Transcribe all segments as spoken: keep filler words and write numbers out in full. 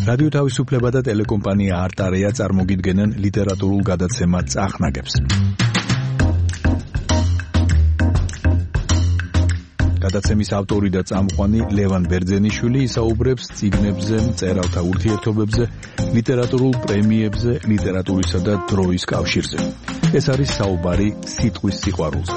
რადიო თავისუფლება და ტელეკომპანია არტარეა წარმოგიდგენენ ლიტერატურულ გადაცემა წახნაგებს. გადაცემის ავტორი და წამყვანი ლევან ბერძენიშვილი ისაუბრებს წიგნებზე, მწერალთა ურთიერთობებზე, ლიტერატურულ პრემიებზე, ლიტერატურისა და დროის კავშირზე. ეს არის საუბარი სიტყვის სიყვარულზე.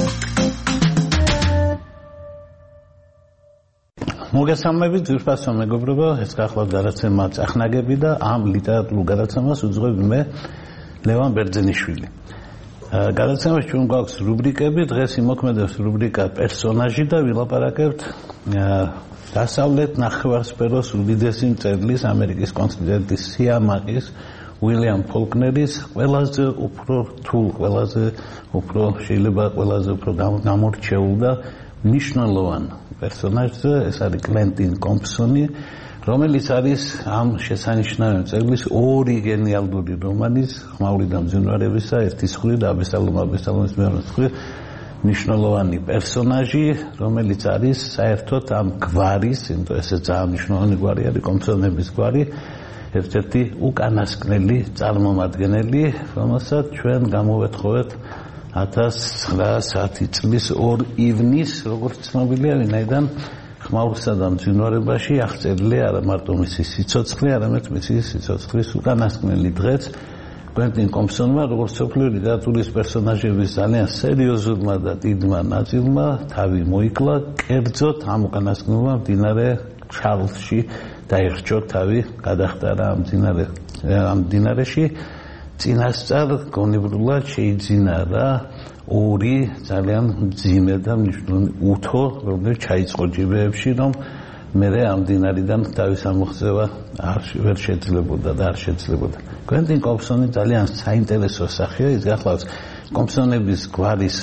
მოგესალმებით, ძვირფასო მეგობრებო, ეს გახლავთ გადაცემა წახნაგები და ამ ლიტერატურულ გადაცემას უძღვებ მე ლევან ბერძენიშვილი. გადაცემაში ჩვენ გვაქვს რუბრიკები, დღეს იმოქმედებს რუბრიკა პერსონაჟი და ვილაპარაკებთ დასავლეთ ნახევარსფეროს უდიდესი მწერლის, ამერიკის კონტინენტის სიამაყის, უილიამ ფოლკნერის ყველაზე უფრო რთულ, ყველაზე უფრო შეიძლება ყველაზე უფრო გამორჩეულ და მნიშვნელოვან პერსონაჟზე, ეს არის კლენტინ კომპსონი, რომელიც არის ამ შესანიშნავი მწერლის ორი გენიალური რომანის, ხმაური და მძინვარებისა, ერთის მხრივ და აბესალომ აბესალომის მეორე მხრივ მნიშვნელოვანი პერსონაჟი, რომელიც არის საერთოდ ამ გვარის, იმიტომ ესე ძალიან მნიშვნელოვანი გვარი არის კომპსონების გვარი, ერთ-ერთი უკანასკნელი წარმომადგენელი, რომელსაც ჩვენ გამოვეთხოვეთ ათას ცხრაასი წლის ორ ივნისს, როგორც ცნობილია, ვინაიდან ხმაურსა და მძინვარებაში აღწერილი არა მარტო მისი სიცოცხლე, არამედ მისი სიცოცხლის უკანასკნელი დღეც კლენტინ კომპსონმა, როგორც მსოფლიო ლიტერატურის პერსონაჟების ძალიან სერიოზულმა და დიდმა ნაწილმა თავი მოიკლა, კერძოდ ამ უკანასკნელმა მდინარე ჩარლზში დაიხჭო თავი, გადახტარა ამ მდინარე ამ მდინარეში. წინასწარ გონიბრულად შეიძინა ორი ძალიან მძიმე და მნიშვნელოვანი უთო, რომელიც ჩაიწყო ჯიბეებში, რომ მერე ამ მდინარიდან თავის ამოხსევა არ ვერ შეძლებოდა და არ შეძლებოდა. კლენტინ კომპსონი ძალიან საინტერესო სახეა, ის გახლავს კომპსონების გვარის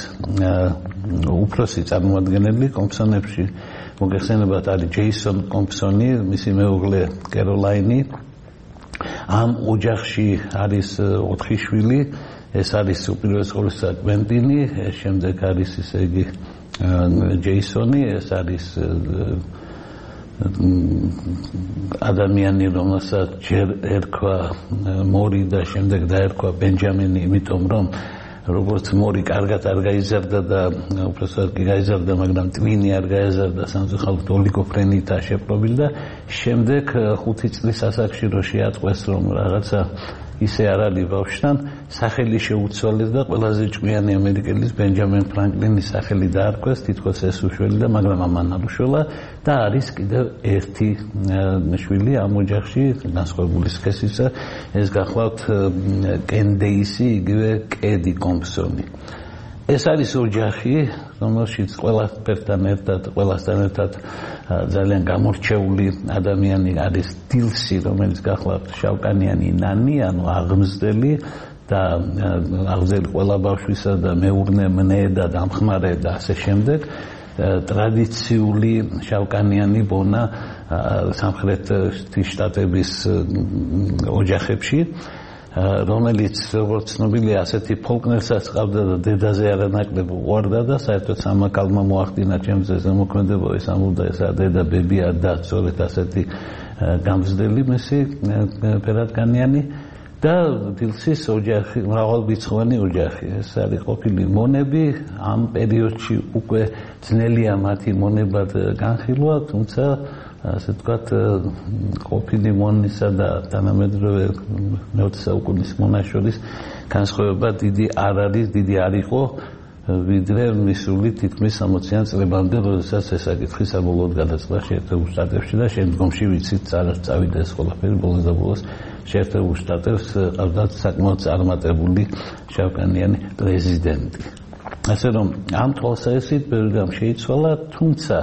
უფროსი წარმომადგენელი, კომპსონებში მოგეხსენებათ არის ჯეისონ კომპსონი, მისი მეუღლე კეროლაინი. ამ ოჯახში არის ოთხი შვილი, ეს არის უპირველეს ყოვლისა კლენტინი, შემდეგ არის ისე იგი ჯეისონი, ეს არის ადამიანი, რომელსაც ჯერ ერქვა მორი და შემდეგ დაერქვა ბენჯამინი, იმიტომ რომ როგორც მორი კარგად არ გაიზარდა და უბრალოდ კი გაიზარდა, მაგრამ ტვინი არ გაიზარდა, სამწუხაროდ ოლიგოფრენითა შეპყრობილი და შემდეგ ხუთი წლის ასაკში რო შეაწყვეს, რომ რაღაცა ისე არ არის ბავშვთან, სახელი შეუცვალეს და ყველაზე ჭკვიანი ამერიკელის ბენჯამინ ფრანკლინის სახელი დაარქვეს, თითქოს ეს უშველი და მაგრამ ამან არ უშველა და არის კიდევ ერთი შვილი ამ ოჯახში, განსხვავებული სქესისა, ეს გახლავთ კენ დეისი, იგივე კედი კომპსონი. ეს არის ოჯახი, რომელშიც ყველასთან ერთად, ყველასთან ერთად ძალიან გამორჩეული ადამიანი არის დილსი, რომელიც გახლავთ შავკანიანი ნანი, ანუ აღმზრდელი და აღმზრდელი ყველა ბავშვისა და მეურნე მნე და დამხმარე და ასე შემდეგ. ტრადიციული შავკანიანი ბონა სამხრეთის შტატების ოჯახებში, რომელიც როგორც ცნობილია, ასეთი ფოლკნერსაც ყავდა და დედაზე არანაკლებ უყვარდა და საერთოდ სამაკალმა მოახდინა ჩემზე ზემოქმედება, ის ამბობდა, ესა დედა ბებია და სწორედ ასეთი გამზრდელი მისი ფერადკანიანი და დილსის ოჯახი, მრავალრიცხოვანი ოჯახი. ეს არის ყოფილი მონები, ამ პერიოდში უკვე ძნელია მათი მონებად განხილვა, თუმცა ასე ვთქვათ, ყოფილი მონისა და თანამედროვე მეოცე საუკუნის მონას შორის განსხვავება დიდი არ არის, დიდი არ იყო, ვიდრე მისული თითქმის სამოციან წლებამდე, როდესაც ეს საკითხი საბოლოოდ გადაწყდა შეერთებულ შტატებში და შემდგომში ვიცით, არ წავიდა ეს ყველაფერი, ბოლოს და ბოლოს შეერთებულ შტატებს ყავდათ საკმაოდ წარმატებული შავკანიანი პრეზიდენტი. ასე რომ ამ თვალსაზრისით ბევრი რამ შეიცვალა, თუმცა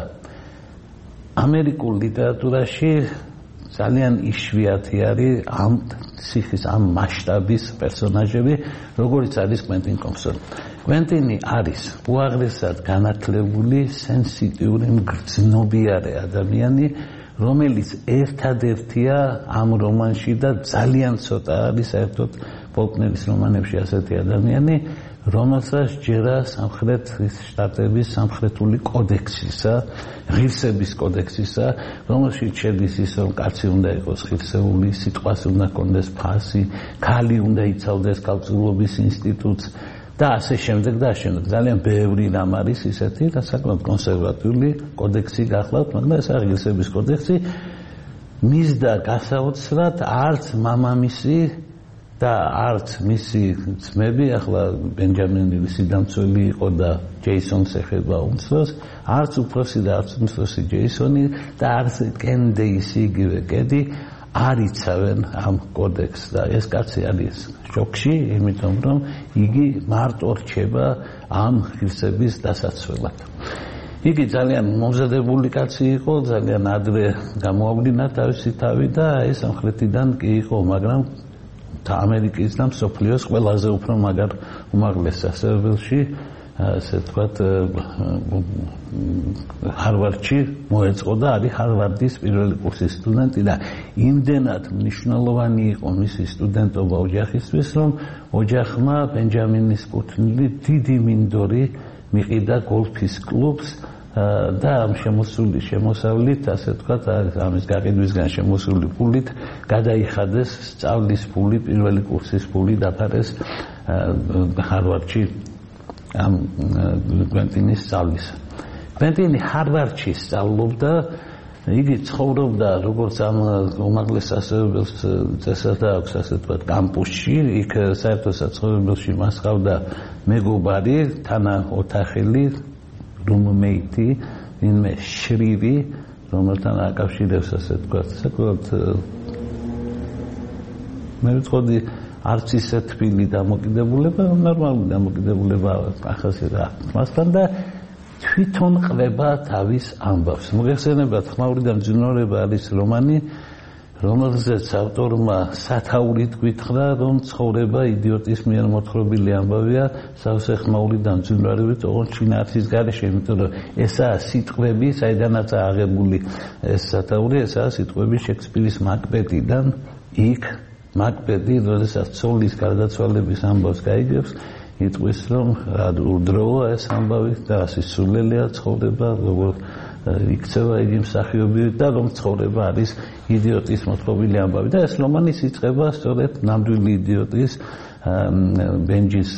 ამერიკულ ლიტერატურაში ძალიან იშვიათი არის ამ ციხის, ამ მასშტაბის პერსონაჟები, როგორიც არის კლენტინ კომპსონი. კლენტინი არის უაღრესად განათლებული, სენსიტიური, მგრძნობიარე ადამიანი, რომელიც ერთადერთია ამ რომანში და ძალიან ცოტა არის საერთოდ ფოლკნერის რომანებში ასეთი ადამიანი, რომელსაც ჯერა სამხრეთ შტატების სამხრეთული კოდექსისა, ღირსების კოდექსისა, რომელშიც შედის ის, რომ კაცი უნდა იყოს ღირსეული, სიტყვას უნდა ჰქონდეს ფასი, ქალი უნდა იცავდეს კავშირობის ინსტიტუტს და ასე შემდეგ და ასე შემდეგ. ძალიან ბევრი რამ არის ისეთი, და საკმაოდ კონსერვატიული კოდექსი გახლავთ, მაგრამ ეს არის ღირსების კოდექსი. მისდა გასაოცრად არც მამამისი და არც მისი ძმები, ახლა ბენჯამინი სიდამცველი იყო და ჯეისონს ეხება უმცროს, არც უფროსი და არც უმცროსი ჯეისონი და არც კენდეისი იგივე კედი არ იცავენ ამ კოდექსს და ეს კაცი არის შოკში, იმიტომ რომ იგი მარტო რჩება ამ ღირსების დასაცველად. იგი ძალიან მომზადებული კაცი იყო, ძალიან ადრე გამოავლინა თავისი თავი და ეს სამხრეთიდან კი იყო, მაგრამ ამერიკის და მსოფლიოს ყველაზე უფრო მაგარ უმაღლეს სასწავლებელში, ასე ვთქვათ, ჰარვარდში მოეწყო და არის ჰარვარდის პირველი კურსის სტუდენტი და იმდენად მნიშვნელოვანი იყო მისი სტუდენტობა ოჯახისთვის, რომ ოჯახმა ბენჯამინის კუთვნილი დიდი მინდორი მიყიდა გოლფის კლუბს და ამ შემოსული შემოსავლით, ასე ვთქვათ, ამის გაყიდვისგან შემოსული პულით გადაიხადეს სწავლის პული, პირველი კურსის პული დაფარეს ჰარვარდში ამ გვენტინის სწავლის. გვენტინი ჰარვარდში სწავლობდა, იგი ცხოვრობდა როგორც ამ უმაღლეს სასწავლებელს წესად აქვს, ასე ვთქვათ, კამპუსში, იქ საერთო საცხოვრებელში მას ჰყავდა მეგობარი, თანაოთახელი რუმმეიტი, ვინმე შრივი, რომელთან აკავშირებს, ასე ვთქვათ, საკმაოდ მე ვიტყოდი არც ისე თბილი დამოკიდებულება, ნორმალური დამოკიდებულება ახასიათებს მასთან და თვითონ ყდება თავის ამბავს. მოგეხსენებათ, ხმაური და მძინვარება არის რომანი, რომელზეც ავტორმა სათაურით გვითხრა, რომ ცხოვრება იდიოტის მიერ მოთხრობილი ამბავია, სავსე ხმაური და მძინვარებით, ოღონდ შინაარსის გარეშე, იმიტომ რომ ესაა სიტყვები, საიდანაც აღებული ეს სათაური, ესაა სიტყვები შექსპირის მაკბეტიდან, იქ მაკბეტი, როდესაც ცოლის გარდაცვალების ამბავს გაიგებს, იტყვის, რომ უდროა ეს ამბავი და სისულელეა ცხოვრება, როგორ იქცევა იგი მსახიობი და რომ ცხოვრება არის იდიოტის მოთხრობილი ამბავი და ეს რომანის იწყება სწორედ ნამდვილი იდიოტის ბენჯის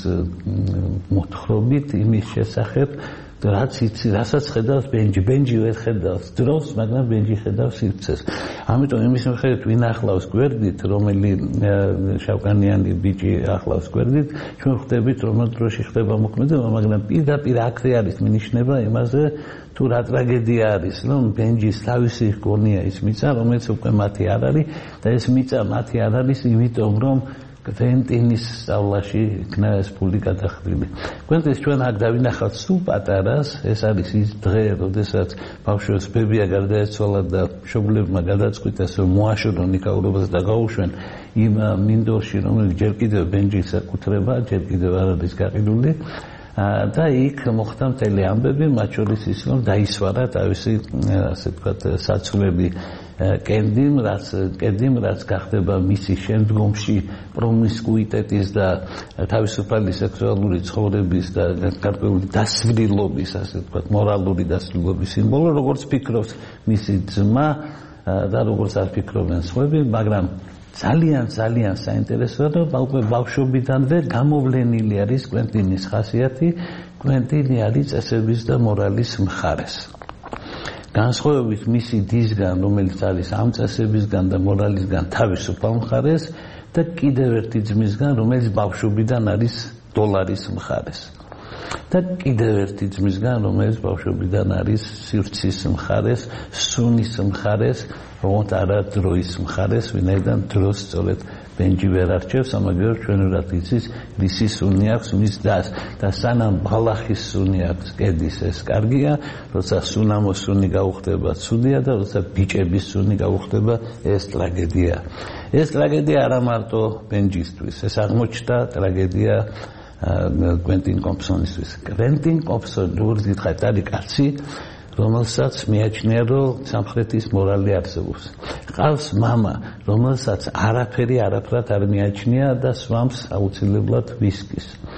მოთხრობით იმის შესახებ, რაც იცი, რასაც ხედავს ბენჯი, ბენჯი ვერ ხედავს დროს, მაგრამ ბენჯი ხედავს სივრცეს. ამიტომ იმის მიხედვით ვინ ახლავს გვერდით, რომელი შავკანიანი ბიჭი ახლავს გვერდით, ჩვენ ხვდებით, რომ დროში ხდება მოქმედება, მაგრამ პირდაპირ აქ არის მინიშნება იმაზე, თუ რა ტრაგედია არის, რომ ბენჯის თავისი ჰგონია ის მიწა, რომელიც უკვე მათი არ არის და ეს მიწა მათი არ არის, იმიტომ რომ გვენტინის სწავლაში იქნა ეს ფული გადახდილი. გვენტინს ჩვენ აქ დავინახავთ სულ პატარას, ეს არის ის დღე, როდესაც ბავშვებს ბებია გარდაეცვალა და მშობლებმა გადაწყვიტეს, რომ მოაშორონ ნიკაურობას და გაუშვენ იმ მინდორში, რომელიც ჯერ კიდევ ბენჯის ეკუთვნება, ჯერ კიდევ არ არის გაყიდული. და იქ მოხდა მთელი ამბები, მათ შორის ის, რომ დაისვარა თავისი, ასე ვთქვათ, საცვლელი კენდიმ, რაც კენდიმ, რაც გახდება მისი შემდგომში პრომისკუიტეტის და თავისუფალი სექსუალური ცხოვრების და გარკვეული დასვლილობის, ასე ვთქვათ, მორალური დასვლილობის სიმბოლო, როგორც ფიქრობს მისი ძმა და როგორც არ ფიქრობენ სხვები, მაგრამ ძალიან ძალიან საინტერესოა, რომ უკვე ბავშვობიდანვე გამოვლენილი არის გვენტინის ხასიათი, გვენტინი არის წესების და მორალის მხარეს. განსხვავებით მისი დისგან, რომელიც არის ამ წესებისგან და მორალისგან თავისუფალ მხარეს და კიდევ ერთი ძმისგან, რომელიც ბავშვობიდან არის დოლარის მხარეს. და კიდევ ერთი ძმისგან, რომელიც ბავშვობიდან არის სივრცის მხარეს, სუნის მხარეს, ოღონდ არა დროის მხარეს, ვინაიდან დროს სწორედ ბენჯი ვერ არჩევს, ამაგერ ჩვენურად იცის, რისი სუნი აქვს მის დას და სანამ ბალახის სუნი აქვს კედის, ეს კარგია, როცა სუნამოს სუნი გაუხდება, ცუდია და როცა ბიჭების სუნი გაუხდება, ეს ტრაგედია. ეს ტრაგედია არა მარტო ბენჯისთვის, ეს აღმოჩნდა ტრაგედია გვენტინ კომპსონისთვის. გვენტინ კომპსონი, როგორც გითხარით, არის კაცი, რომელსაც მიაჩნია, რომ სამხრეთის მორალი არსებობს. ყავს მამა, რომელსაც არაფერი არაფრად არ მიაჩნია და სვამს აუცილებლად ვისკის.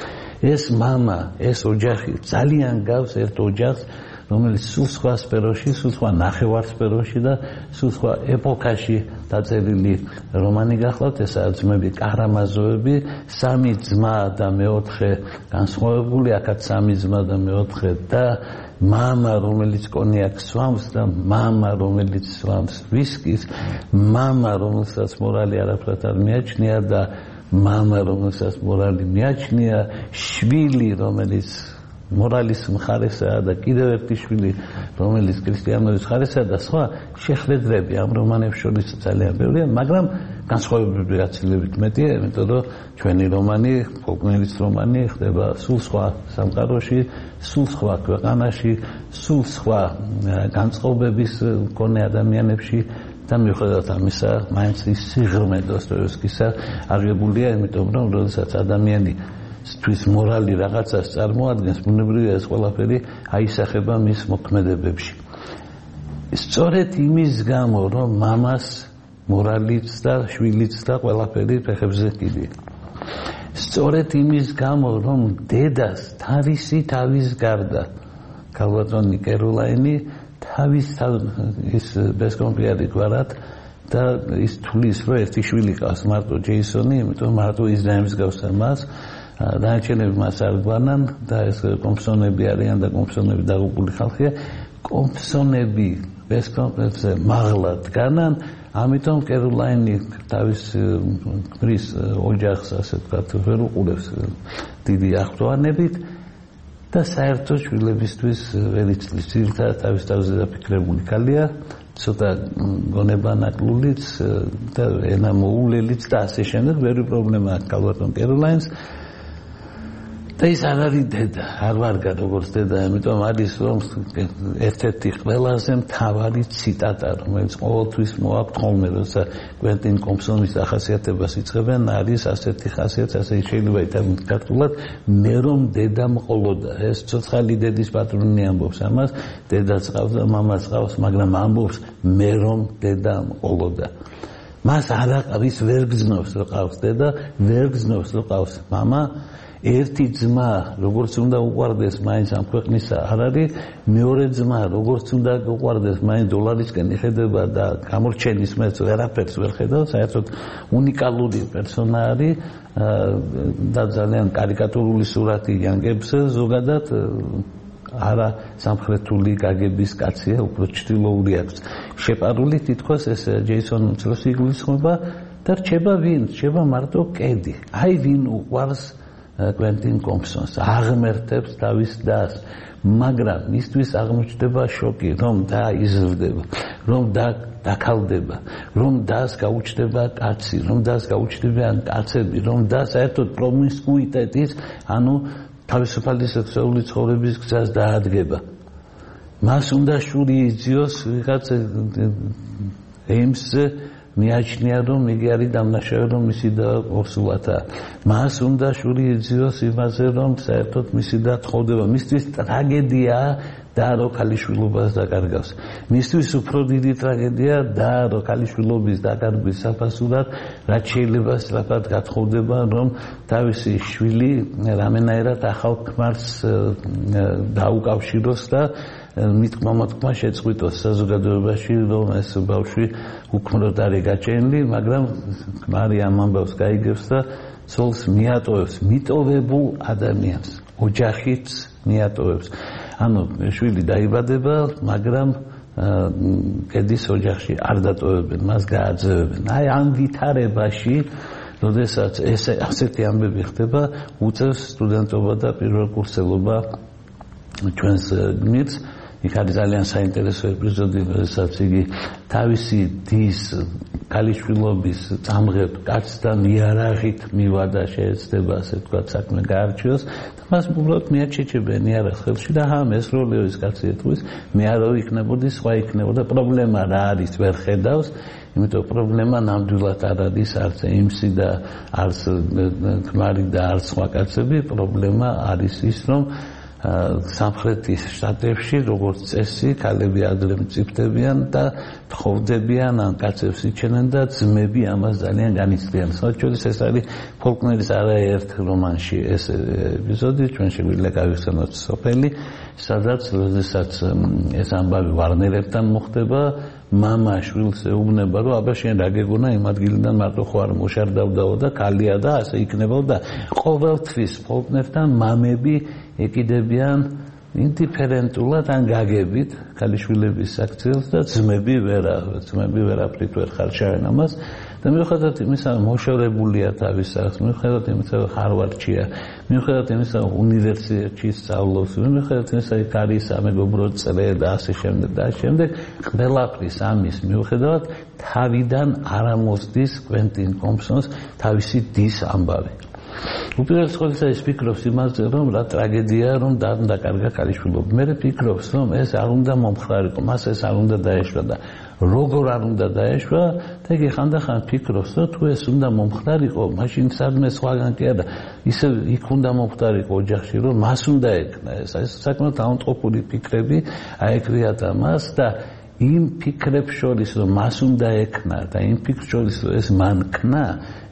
ეს мама, ეს ოჯახი ძალიან გავს ერთ ოჯახს, რომელიც სულ სხვა სფეროში, სულ სხვა ნახევარ სფეროში და სულ სხვა ეპოქაში დაწერილი რომანი გახლავთ, ესაა ძმები კარამაზოვები, სამი ძმა და მეოთხე განსხვავებული, აქაც სამი ძმა და მეოთხე და мама, რომელიც კონიაკს სვამს და мама, რომელიც სვამს ვისკის, мама, რომელსაც მორალი არაფრად არ მიაჩნია და мама, რომელსაც მორალი მიაჩნია, შვილი, რომელიც მორალის მხარესაა და კიდევ ერთი შვილი, რომელიც ქრისტიანობის მხარესაა და სხვა შეხვედრები ამ რომანებს შორის ძალიან ბევრია, მაგრამ განსხვავებები გაცილებით მეტია, იმიტომ რომ ჩვენი რომანი, ფოლკნერის რომანი ხდება სულ სხვა სამყაროში, სულ სხვა ქვეყანაში, სულ სხვა განწყობების მქონე ადამიანებში და მიუხედავად ამისა, მაინც ის სიღრმე დოსტოევსკისა აღებულია, იმიტომ რომ როდესაც ადამიანი თვის მორალი რაღაცას წარმოადგენს, ბუნებრივია ეს ყველაფერი აისახება მის მოქმედებებში. სწორედ იმის გამო, რომ მამას მორალიც და შვილიც და ყველაფერი ფეხებზე კიდია. სწორედ იმის გამო, რომ დედას თავისი თავის გარდა ქალბატონი კეროლაინი თავის ის ბესკომპიარი გვარად და ის თulis რომ ერთი შვილი ყავს მარტო ჯეისონი, იმიტომ მარტო ის დაემსგავს მას. დანარჩენები მას არ გვანან და ეს კომპსონები არიან და კომპსონები დაღუპული ხალხია. კომპსონები ბესკომპიარზე მაღლა დგანან, ამიტომ კეროლაინი თავის ქმრის ოჯახს, ასე ვთქვათ, ვერ უყურებს დიდი აღფრთოვანებით და საერთოდ შვილებისთვის ვერ იცდის. ძირითადად თავის თავზე დაფიქრებული ქალია, ცოტა გონება ნაკლულიც და ენა მოულელიც და ასე შემდეგ. ბევრი პრობლემა აქვს ქალბატონ კეროლაინს. და ის არ არის დედა, არ ვარგა როგორც დედა, ამიტომ არის რომ ერთ-ერთი ყველაზე მთავარი ციტატა, რომელიც ყოველთვის მოაქვს ხოლმე, როცა კვენტინ კომპსონის ახასიათებას იწყებენ, არის ასეთი ხასიათი, ასე შეიძლება ითქვას ქართულად, მე რომ დედა მყოლოდა. ეს ცოცხალი დედის პატრონი ამბობს ამას, დედაც ყავს და მამაც ყავს, მაგრამ ამბობს მე რომ დედა მყოლოდა. მას არ აყვის, ვერ გძნობს რომ ყავს დედა, ვერ გძნობს რომ ყავს მამა. ერთი ძმა, როგორც უნდა უყვარდეს, მაინც ამ ქვეყნისა არ არის, მეორე ძმა, როგორც უნდა უყვარდეს, მაინც დოლარისკენ იხედება და გამორჩენის მეც ვერაფერს ვერ ხედავს, საერთოდ უნიკალური პერსონა არის და ძალიან კარიკატურული სურათი იანგებს ზოგადად არა სამხრეთული გაგების კაცია, უფრო ჩtildeული აქვს. შეპარული თითქოს ეს ჯეისონ უცლოს იგულისხმება და რჩება ვინ? რჩება მარტო კედი. აი ვინ უყვარს კვენტინ კომპსონს, აღმერთებს თავის დას, მაგრამ მისთვის აღმოჩნდება შოკი, რომ და იზრდება, რომ და დაკალდება, რომ დას გაუჩნდება კაცი, რომ დას გაუჩნდებიან კაცები, რომ და საერთოდ პრომისკუიტეტის, ანუ თავისუფალი სექსუალური ცხოვრების გზას დაადგება. მას უნდა შური იძიოს ვიღაც ემსზე მიაჩნია რომ იგი არის დამნაშავე რომ მისი და ორსულათა. მას უნდა შური იძიოს იმაზე რომ საერთოდ მისი და თხოვდება. მისთვის ტრაგედია და რო ქალიშვილობას დაკარგავს. მისთვის უფრო დიდი ტრაგედია და რო ქალიშვილობის დაკარგვის საფასურად რაც შეიძლება სწრაფად გათხოვდება რომ თავისი შვილი რამენაერად ახალ ქმარს დაუკავშიროს და მithმა-მოთქმა შეწყვიტოს საზოგადოებაში რომ ეს ბავშვი უქმროდ არის გაჭენილი, მაგრამ ქმარი ამ ამბავს გაიგებს და ცოლს მიატოვებს, მიტოვებულ ადამიანს, ოჯახიც მიატოვებს. ანუ შვილი დაიბადება, მაგრამ კედის ოჯახში არ დატოვებენ, მას გააძევებენ. აი ამ ვითარებაში, როდესაც ეს ასეთი ამბები ხდება, უწევს სტუდენტობა და პირველკურსელობა ჩვენს გმირს. იქ არის ძალიან საინტერესო ეპიზოდი, როდესაც იგი თავისი დის ქალიშვილობის წამღებ კაცთან იარაღით მივა და შეეცდება, ასე ვთქვათ, საქმე გაარჩიოს და მას უბრალოდ მიაჩეჩებენ იარაღ ხელში და ჰამ ეს როლევის კაცი ეთქვის, მე არ ვიქნებოდი, სხვა იქნებოდა. პრობლემა რა არის, ვერ ხედავს, იმიტომ პრობლემა ნამდვილად არ არის არც ემსი და არც ქმარი და არც სხვა კაცები, პრობლემა არის ის, რომ სამხრეთის შტატებში როგორც წესი ქალები ადრე მწიფდებიან და თხოვდებიან ან კაცებს იჩენენ და ძმები ამას ძალიან განიცდიან. საერთოდ ეს არის ფოლკნერის არაერთ რომანში ეს ეპიზოდი, ჩვენ შეგვიძლია გავიხსენოთ სოფელი, სადაც როდესაც ეს ამბავი ვარნერებთან მოხდება, მამა შვილს ეუბნება, რომ აბა შენ რა გეგონა იმ ადგილიდან მარტო ხო არ მოშარდავდაო და ქალია და ასე იქნებაო და ყოველთვის ფოლკნერთან მამები ეკიდებიან ინდიფერენტულად ან გაგებით ქალიშვილების საქციელს და ძმები ვერა ძმები ვერაფრით ვერ ხარშავენ ამას და მიუხედავად იმისა მოშორებულია თავის სახს, მიუხედავად იმისა ჰარვარდშია, მიუხედავად იმისა უნივერსიტეტში სწავლობს, მიუხედავად იმისა იქ არის სამეგობრო წრე და ასე შემდეგ და ასე შემდეგ, ყველაფრის ამის მიუხედავად თავიდან არ ამოსდის კვენტინ თომპსონს თავისი დის ამბავი. უპირველეს ყოვლისა ის ფიქრობს იმაზე, რომ რა ტრაგედიაა, რომ დაკარგა ქალიშვილობა. მე ფიქრობს, რომ ეს არ უნდა მომხდარიყო, მას ეს არ უნდა დაეშვა და როგორ არ უნდა დაეშვა, და იგი ხანდახან ფიქრობს, რომ თუ ეს უნდა მომხდარიყო, მაშინ სადმე სხვაგან კი არა, ისე იქ უნდა მომხდარიყო ოჯახში, რომ მას უნდა ეკნა ეს. ეს საკმაოდ აუნტყოფილი ფიქრები აეკრიათ ამას და იმ ფიქრებს შორის, რომ მას უნდა ეკნა და იმ ფიქრებს შორის, რომ ეს მან კნა,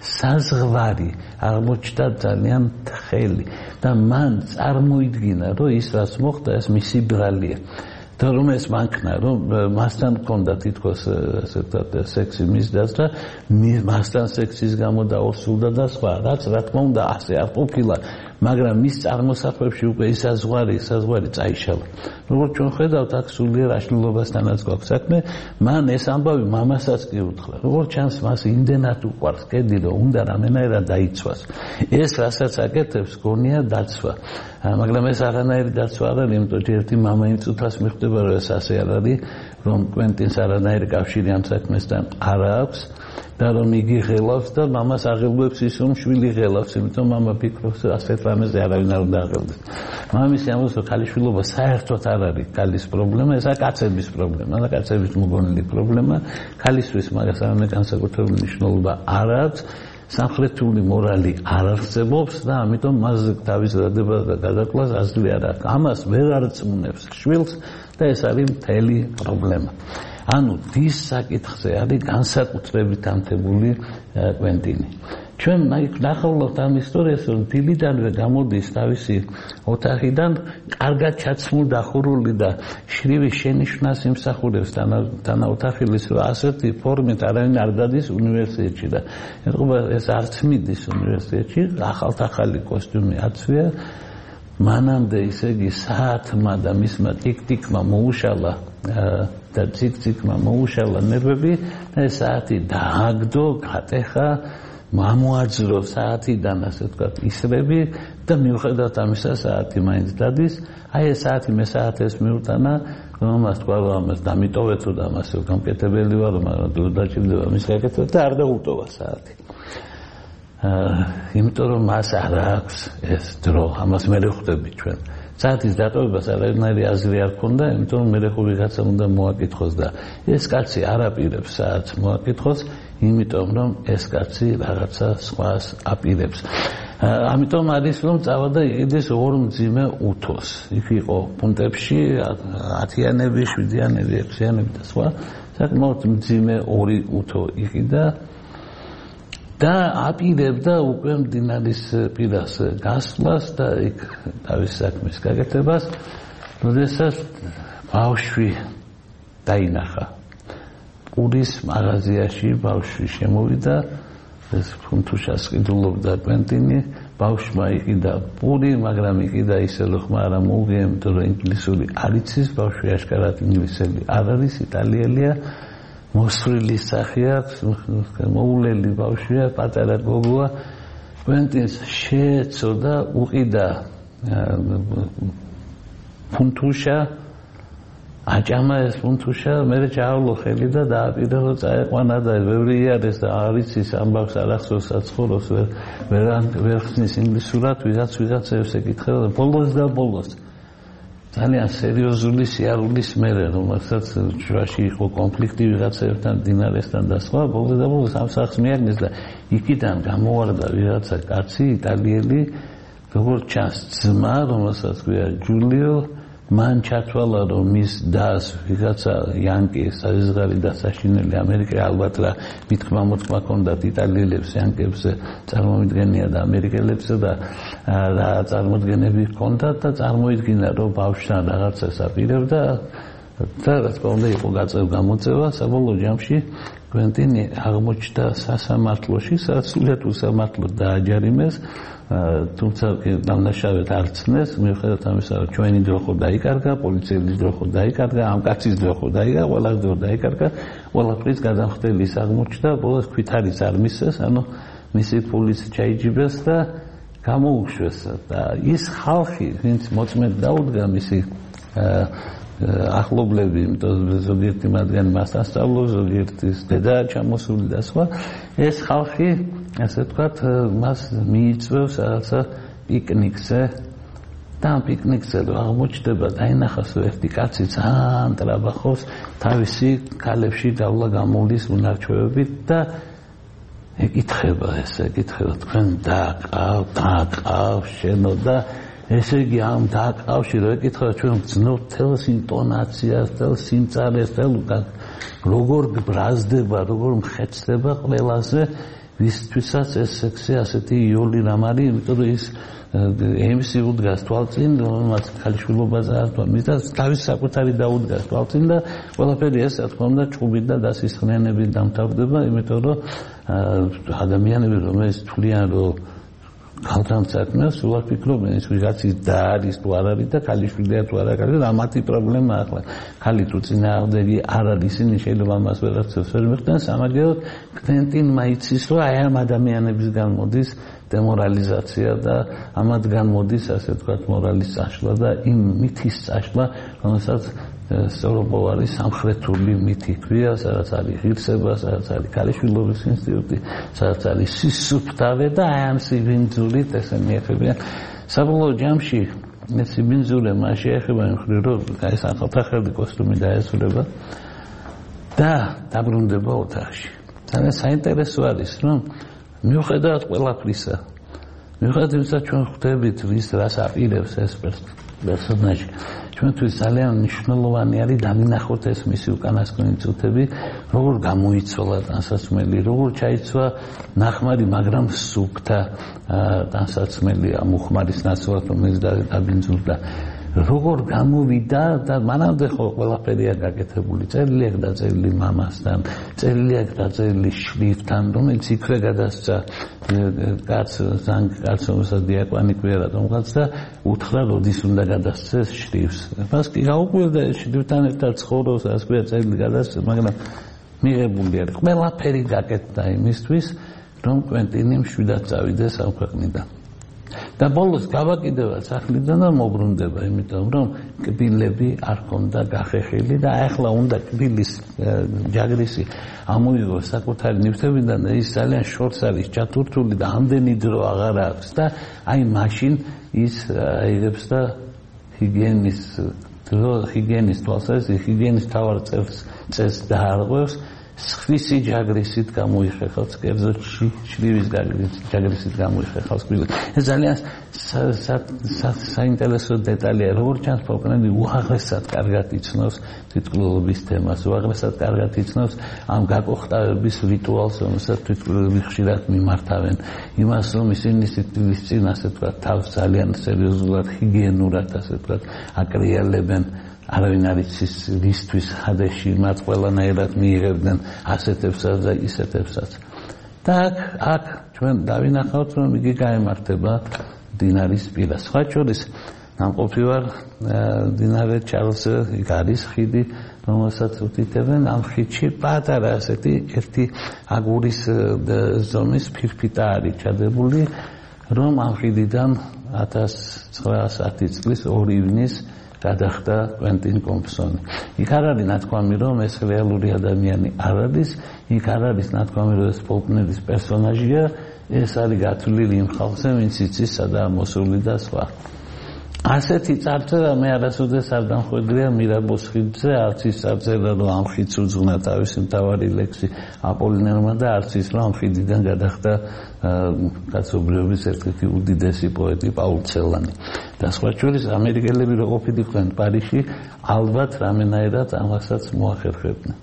საზღვარი აღმოჩნდა ძალიან თხელი და მან წარმოიდგინა, რომ ის რაც მოხდა, ეს მისი ბრალია. და რომ ეს მანქნა, რომ მასთან ჰქონდა თითქოს ასე ვთქვათ სექსი მისდას და მასთან სექსის გამო დაორსულდა და სხვა, რაც რა თქმა უნდა ასე არ ყოფილა, მაგრამ მის წარმოსახვებში უკვე ის საზღვარი, საზღვარი წაიშალა. როგორც ჩვენ ხედავთ, აქ სულიერ აშლილობასთანაც გვაქვს საქმე, მან ეს ამბავი მამასაც კი უთხრა. როგორც ჩანს, მას იმდენად უყვარს კედი, რომ უნდა რამენაირად დაიცვას. ეს რასაც აკეთებს, გონია დაცვა. მაგრამ ეს არანაირი დაცვა არ არის, იმიტომ რომ ერთი მამა იმ წუთას მიხვდება, რომ ეს ასე არ არის, რომ კვენტინს არანაირი კავშირი ამ საქმესთან არ აქვს და რომ იგი ღელავს და მამას აღელვებს ის, რომ შვილი ღელავს, იმიტომ მამა ფიქრობს, რომ ასეთ რამეზე არავინ არ უნდა აღელვდეს. მამის ამბობს, რომ ქალიშვილობა საერთოდ არ არის ქალის პრობლემა, ესაა კაცების პრობლემა და კაცების მოგონილი პრობლემა. ქალისთვის მაგას არანაირი განსაკუთრებული მნიშვნელობა არ აქვს. სამხრეთული მორალი არ არსებობს და ამიტომ მას თავის დადება და გადაკლას აზრი არ აქვს. ამას ვერ არწმუნებს შვილს და ეს არის მთელი პრობლემა. ანუ დის საკითხზე არის განსაკუთრებით ამთებული კვენტინი. ჩვენ ნახავთ ამ ისტორიას, რომ დილიდანვე გამოდის თავისი ოთახიდან, კარგად ჩაცმულ დახურული და შრივი შენიშვნას იმსახურებს თანაოთახილის, რომ ასეთი ფორმით არავინ არ დადის უნივერსიტეტში და ეთყობა ეს არც მიდის უნივერსიტეტში, ახალ-ახალი კოსტიუმი აცვია, მანამდე ისე იგი საათმა და მისმა ტიკ-ტიკმა მოუშალა და ციკ-ციკმა მოუშალა ნერვები და ეს საათი დააგდო, გატეხა, მამოაძრო საათიდან ასე ვთქვათ ისრები და მიუხედავად ამისა საათი მაინც დადის. აი ეს საათი მე საათეს მიუტანა, რომ მას თქვა, რომ ამას დამიტოვეთ და ამას გამკეთებელი ვარ, მაგრამ თუ დაჭირდება მის გაკეთება და არ დაუტოვა საათი. აა იმიტომ რომ მას არ აქვს ეს დრო, ამას მე ვხვდები ჩვენ. საათის დატოვებას არანაირი აზრი არ ქონდა, იმიტომ რომ მე ხო ვიღაცა უნდა მოაკითხოს და ეს კაცი არ აპირებს საათს მოაკითხოს, იმიტომ რომ ეს კაცი რაღაცა სხვას აპირებს. ამიტომ არის რომ წავა და იყიდეს ორ მძიმე უთოს. იქ იყო პუნქტებში ათიანები, შვიდიანები, ექვსიანები და სხვა. საკმაოდ მძიმე ორი უთო იყიდა და აპირებდა უკვე მდინარის პირას გასვლას და იქ თავის საქმის გაკეთებას, როდესაც ბავშვი დაინახა. პურის მაღაზიაში ბავშვი შემოვიდა, ეს ფუნთუშას ყიდულობდა კვენტინი, ბავშვმა იყიდა პური, მაგრამ იყიდა ისე რომ ხმა არა მოუგია, იმიტომ რომ ინგლისური არ იცის, ბავშვი აშკარად ინგლისელი არ არის, იტალიელია, მოსვლილი სახე აქვს, მოულელი ბავშვია, პატარა გოგოა. კვენტინს შეეცოდა, უყიდა ფუნთუშა, აჭამა ეს ფუნთუშა, მე ჩაავლო ხელი და დააპირა რომ წაეყვანა და ბევრი იარეს და არ იცის ამბავს არ ახსოვს საცხოვროს ვერ ვერ ხსნის ინგლისურად, ვიღაც ვიღაცებს ეკითხება და ბოლოს და ბოლოს ძალიან სერიოზული სიარულის მერე, რომელსაც ჩვენში იყო კონფლიქტი ვიღაცებთან, დინარესთან და სხვა, ბოლოს და ბოლოს ამ სახს მიაგნეს და იქიდან გამოვარდა ვიღაცა კაცი იტალიელი როგორც ჩანს ძმა, რომელსაც ქვია ჯულიო, მან ჩათვალა რომ მის დას ვიღაცა იანკი საზღარი და საშინელი ამერიკა ალბათ რა მithkma motkma ქონდათ იტალიელებს იანკებზე წარმომიდგენია და ამერიკელებსა და რა წარმოდგენები ქონდათ და წარმოიდგინა რომ ბავშვთან რაღაცას აპირებდა და რა თქმა უნდა იყო გაწევ გამოწევა საბოლოო ჯამში კვენტინი აღმოჩნდა სასამართლოში სადაც სულად უსამართლოდ დააჯარიმეს თუმცა დამნაშავედ არ ცნეს მიუხედავად ამისა რომ ჩვენი დრო ხო დაიკარგა პოლიციის დრო ხო დაიკარგა ამ კაცის დრო ხო დაიკარგა ყველა დრო დაიკარგა ყველაფრის გადამხდელი ის აღმოჩნდა ბოლოს ქვითარიც არ მისცეს ანუ მისი ფულიც ჩაიჯიბეს და გამოუშვეს და ის ხალხი ვინც მოწმედ დაუდგა მისი ახლობლები იმიტომ ზოგიერთი მათგანი მასთან სწავლობს ზოგიერთის დედა ჩამოსული და სხვა ეს ხალხი ასე ვთქვათ მას მიიწვევს რაღაცა პიკნიკზე და ამ პიკნიკზე რომ აღმოჩნდება დაინახავს ერთი კაცი ძალიან ტრაბახობს თავისი ქალებში დავლა გამოვლის უნარჩვევებით და ეკითხება ეს ეკითხება თქვენ დაყავ დაყავ შენო და ესე იგი ამ დაყავში რომ ეკითხება ჩვენ გძნობთ თელს ინტონაციას თელს სიმწარეს თელ როგორ ბრაზდება როგორ მხეცდება ყველაზე ვისთვისაც ეს სექსი ასეთი იოლი რამ არის იმიტომ რომ ის ემსი უდგას თვალწინ რომელმაც ქალიშვილობაზე არ თქვა მის და თავის საკუთარი დაუდგას თვალწინ და ყველაფერი ეს რა თქმა უნდა ჭუბით და დასისხლიანებით დამთავრდება იმიტომ რომ ადამიანები რომელიც თვლიან რომ ქალთან საქმეს სულ ფიქრობენ ის ვიღაცის და არის თუ არ არის და ქალიშვილია თუ არ არის და მათი პრობლემა ახლა ქალი თუ წინააღმდეგი არ არის ისინი შეიძლება მას ვერაცებს ვერ მიხდნენ სამაგეროდ კვენტინმა იცის რომ აი ამ ადამიანებისგან მოდის დემორალიზაცია და ამათგან მოდის ასე ვთქვათ მორალის წაშლა და იმ მითის წაშლა რომელსაც სწორობა არის სამხრეთული მითი ქვია სადაც არის ღირსება სადაც არის ქალიშვილობის ინსტიტუტი სადაც არის სისუფთავე და აი ამ სიბინძურით ესენი ეხებიან საბოლოო ჯამში ეს სიბინძურე მას შეეხება იმ ხრივ რომ აი სახელმწიფო კოსტუმი დაესრულება და დაბრუნდება ოთახში ძალიან საინტერესო არის რომ მიუხედავად ყველაფრისა მიუხედავად იმისა ჩვენ ხვდებით ვის რას აპირებს ეს პერსონაჟი ჩვენთვის ძალიან მნიშვნელოვანი არის დამინახოთ ეს მისი უკანასკნელი წუთები როგორ გამოიცვალა ტანსაცმელი როგორ ჩაიცვა ნახმარი მაგრამ სუფთა ტანსაცმელი ამ უხმარის ნაცვლად რომელიც დაბინძურდა როგორ გამოვიდა და მანამდე ხო ყველაფერია გაკეთებული წერილი აქვს დაწერილი მამასთან წერილი აქვს დაწერილი შრიფტთან რომელიც იქვე გადასცა კაც ზანგ კაც რომელსაც დიაკვანი ქვია რატომღაც და უთხრა როდის უნდა გადასცეს შრიფტს მას კი გაუკვირდა შრიფტთან ერთად ცხოვრობს ასე ქვია წერილი გადასცეს მაგრამ მიღებული არის ყველაფერი გაკეთდა იმისთვის რომ კვენტინი მშვიდად წავიდეს ამ ქვეყნიდან და ბოლოს გავაკიდება სახლიდან და მოbrunდება იმიტომ რომ კბილები არ ქონდა გახეხილი და ახლა უნდა კბილის ჯაგრისი ამოიღოს საკუთარი ნივთებიდან და ის ძალიან შორს არის ჩათურთული და ამდენი დრო აღარ აქვს და აი მაშინ ის აიღებს და ჰიგიენის დრო ჰიგიენის თვალსაზრისით ჰიგიენის თავარ წელს წელს დაარღვევს სხვისი ჯაგრისით გამოიხეხავს კერძო შლივის ჯაგრისით გამოიხეხავს ეს ძალიან საინტერესო დეტალია როგორ ჩანს ფოლკნერი უაღრესად კარგად იცნობს თვითმკვლელობის თემას უაღრესად კარგად იცნობს ამ გაკოხტავების რიტუალს რომელსაც თვითმკვლელები ხშირად მიმართავენ იმას რომ ისინი სიტყვის წინ ასე ვთქვათ თავს ძალიან სერიოზულად ჰიგიენურად ასე ვთქვათ აკრიალებენ არავინ არ იცის ვისთვის ხადეში მათ ყველანაირად მიიღებდნენ ასეთებსაც და ისეთებსაც და აქ აქ ჩვენ დავინახავთ რომ იგი გაემართება დინარის პირას სხვა შორის ნამყოფი ვარ დინარე ჩარლზ იქ არის ხიდი რომელსაც უთითებენ ამ ხიდში პატარა ასეთი ერთი აგურის ზომის ფირფიტა არის ჩადებული რომ ამ ხიდიდან ათას ცხრაასი წლის ორი ივნის გადახდა კვენტინ კომპსონი. იქ არ არის ნათქვამი რომ ეს რეალური ადამიანი არ არის, იქ არ არის ნათქვამი რომ ეს ფოლკნერის პერსონაჟია, ეს არის გათვლილი იმ ხალხზე, ვინც იცის სადაა მოსული და სხვა. ასეთი წარწერა მე არასოდეს არ დამხვედრია მირაბოს ხიდზე, არც ის წარწერა რომ ამ ხიდს უძღვნა თავისი მთავარი ლექსი აპოლინერმა და არც ის რომ ამ ხიდიდან გადახდა კაცობრიობის ერთ-ერთი უდიდესი პოეტი პაულ ცელანი. და სხვა შორის ამერიკელები რო ყოფილიყვნენ პარიზში, ალბათ რამენაირად ამასაც მოახერხებდნენ.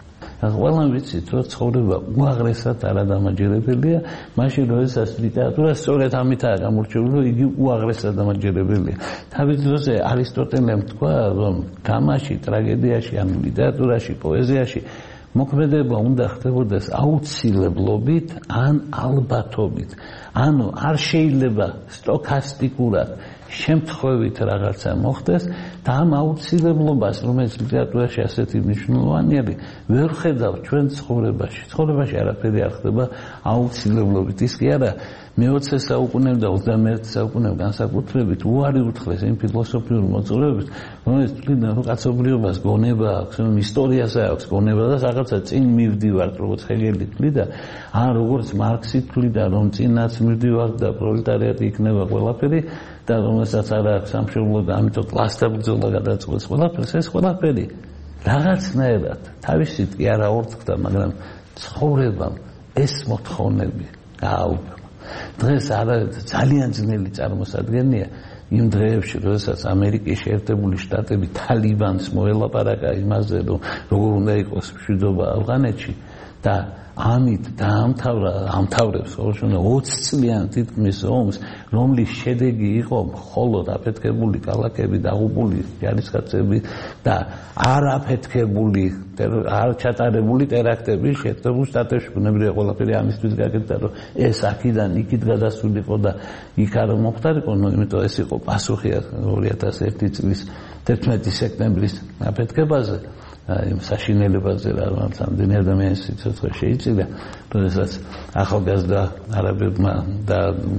ყველამ ვიცით, რომ ცხოვრება უაღრესად არადამაჯერებელია, მაშინ როდესაც ლიტერატურა სწორედ ამითაა გამორჩეული, რომ იგი უაღრესად დამაჯერებელია. თავის დროზე არისტოტელემ თქვა, რომ დრამაში, ტრაგედიაში, ან ლიტერატურაში, პოეზიაში მოქმედება უნდა ხდებოდეს აუცილებლობით ან ალბათობით. ანუ არ შეიძლება სტოქასტიკურად შემთხვევით რაღაცა მოხდეს და ამ აუცილებლობას, რომელიც ლიტერატურაში ასეთი მნიშვნელოვანია, ვერ ხედავ ჩვენ ცხოვრებაში. ცხოვრებაში არაფერი არ ხდება აუცილებლობით. ის კი არა, მეოცე საუკუნემ და ოცდამეერთე საუკუნემ განსაკუთრებით უარი უთხრეს იმ ფილოსოფიურ მოძღვრებებს, რომელიც თვლიდა, რომ კაცობრიობას გონება აქვს, რომ ისტორიაზე აქვს გონება და რაღაცა წინ მივდივართ, როგორც ჰეგელი თვლიდა, ან როგორც მარქსი თვლიდა, რომ წინაც მივდივართ და პროლეტარიატი იქნება ყველაფერი და რომელსაც არ აქვს სამშობლო და ამიტომ კლასთა ბრძოლა გადაწყვეტს ყველაფერს, ეს ყველაფერი რაღაცნაირად თავისით კი არა ორთქდა, მაგრამ ცხოვრებამ ეს მოთხოვნები გააუქმა. დღეს არა ძალიან ძნელი წარმოსადგენია იმ დღეებში, როდესაც ამერიკის შეერთებული შტატები თალიბანს მოელაპარაკა იმაზე, რომ როგორ უნდა იყოს მშვიდობა ავღანეთში და ამით დაამთავრა ამთავრებს ოცი წლიან თითქმის ომს, რომლის შედეგი იყო მხოლოდ აფეთქებული კალათები, დაღუპული ჯარისკაცები და არაფეთქებული, არ ჩატარებული ტერაქტები შეერთებულ შტატებში. ბუნებრივია ყველაფერი ამისთვის გაკეთდა, რომ ეს აქედან იქით გადასულიყო და იქ არ მოხდარიყო, ნუ იმიტომ ეს იყო პასუხი ორი ათას ერთი წლის თერთმეტი სექტემბრის აფეთქებაზე. იმ საშინელებაზე რაღაც ამდენი ადამიანის სიცოცხლე შეიწირა, როდესაც ახალგაზრდა არაბებმა და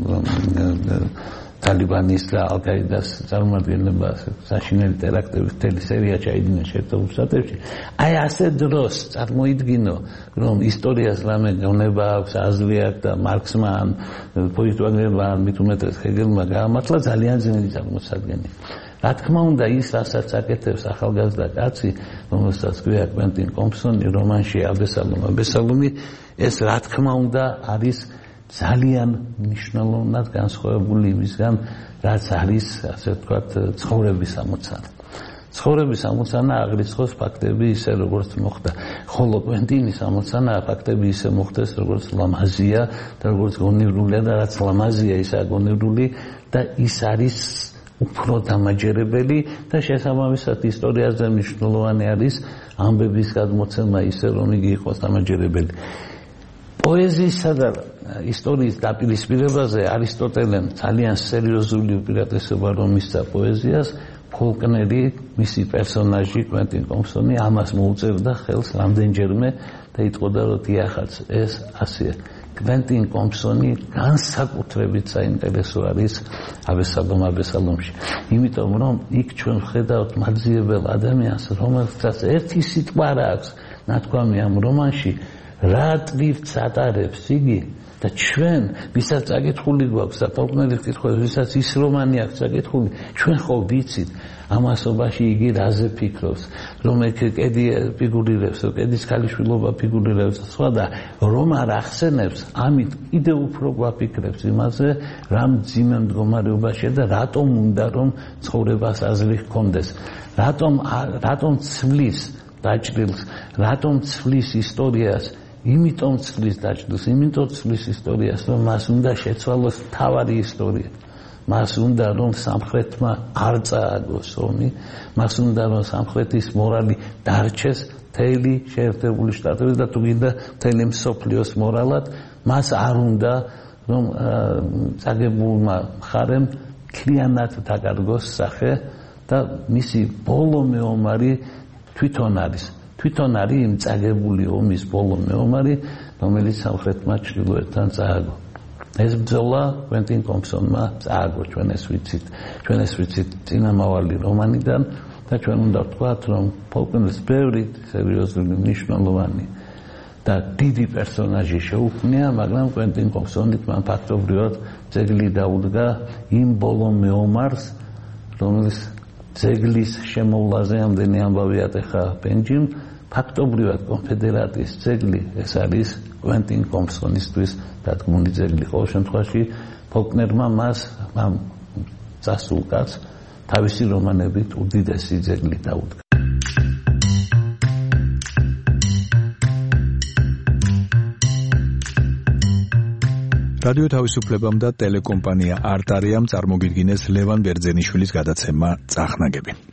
თალიბანის და ალ-კაიდას წარმომადგენლებს საშინელი ტერაქტების მთელი სერია ჩაიდინეს შეერთებულ შტატებში. აი ასე დროს წარმოიდგინო, რომ ისტორიას რამე გონება აქვს, აზრი აქვს და მარქსმა ან ფოისტვაგნერმა ან მით უმეტეს ჰეგელმა გაამართლა ძალიან ძნელი წარმოსადგენია. რა თქმა უნდა, ის რასაც აკეთებს ახალგაზრდა კაცი, რომელსაც გვია კვენტინ კომპსონი რომანში აბესალომ აბესალომი, ეს რა თქმა უნდა არის ძალიან მნიშვნელოვნად განსხვავებული იმისგან, რაც არის, ასე ვთქვათ, ცხოვრების ამოცანა. ცხოვრების ამოცანა აღრიცხოს ფაქტები ისე, როგორც მოხდა. ხოლო კვენტინის ამოცანა ფაქტები ისე მოხდეს, როგორც ლამაზია და როგორც გონივრულია და რაც ლამაზია, ისაა გონივრული და ის არის უფრო დამაჯერებელი და შესაბამისად ისტორიაზე მნიშვნელოვანი არის ამბების გადმოცემა ისე, რომ იგი იყოს დამაჯერებელი. პოეზიისა და ისტორიის დაპირისპირებაზე არისტოტელემ ძალიან სერიოზული უპირატესობა რომ მისცა პოეზიას, ფოლკნერი, მისი პერსონაჟი კვენტინ კომპსონი ამას მოუწერდა ხელს რამდენჯერმე და იტყოდა, რომ დიახაც ეს ასეა. კვენტინ კომპსონი განსაკუთრებით საინტერესო არის აბესალომ აბესალომში. იმიტომ რომ იქ ჩვენ ვხედავთ მაძიებელ ადამიანს, რომელსაც ერთი სიტყვა აქვს ნათქვამი ამ რომანში, რა ტვირთს ატარებს იგი და ჩვენ, ვისაც წაკითხული გვაქვს და ფოლკნერის კითხვებს, ვისაც ის რომანი აქვს წაკითხული, ჩვენ ხო ვიცით ამასობაში იგი რაზე ფიქრობს, რომ ეგ კედი ფიგურირებს, კედის ქალიშვილობა ფიგურირებს და სხვა და რომ არ ახსენებს, ამით კიდევ უფრო გვაფიქრებს იმაზე, რა მძიმე მდგომარეობაშია და რატომ უნდა რომ ცხოვრებას აზრი ჰქონდეს, რატომ რატომ ცვლის დაჭრილს, რატომ ცვლის ისტორიას, იმიტომ ცვლის დაჭრილს, იმიტომ ცვლის ისტორიას, რომ მას უნდა შეცვალოს თავარი ისტორია. მას უნდა რომ სამხრეთმა არ წააგოს ომი, მას უნდა რომ სამხრეთის მორალი დარჩეს მთელი შეერთებული შტატების და თუ გინდა მთელი მსოფლიოს მორალად, მას არ უნდა რომ წაგებულმა მხარემ მთლიანად დაკარგოს სახე და მისი ბოლო მეომარი თვითონ არის. თვითონ არის იმ წაგებული ომის ბოლო მეომარი, რომელიც სამხრეთმა ჩრდილოეთთან წააგო. ეს ბრძოლა კვენტინ კომპსონმა წააგო, ჩვენ ეს ვიცით, ჩვენ ეს ვიცით წინამავალი რომანიდან და ჩვენ უნდა ვთქვათ, რომ ფოლკნერის ბევრი სერიოზული მნიშვნელოვანი და დიდი პერსონაჟი შეუქმნია, მაგრამ კვენტინ კომპსონით მან ფაქტობრივად ძეგლი დაუდგა იმ ბოლო მეომარს, რომელიც ძეგლის შემოვლაზე ამდენი ამბავი ატეხა ბენჯიმ, ფაქტობრივად კონფედერატის ძეგლი ეს არის კვენტინ კომპსონისთვის დადგმული ძეგლი. ყოველ შემთხვევაში ფოლკნერმა მას ამ წასულ კაცს თავისი რომანებით უდიდესი ძეგლი დაუდგა. რადიო თავისუფლებამ და ტელეკომპანია არტარიამ წარმოგიდგინეს ლევან ბერძენიშვილის გადაცემა წახნაგები.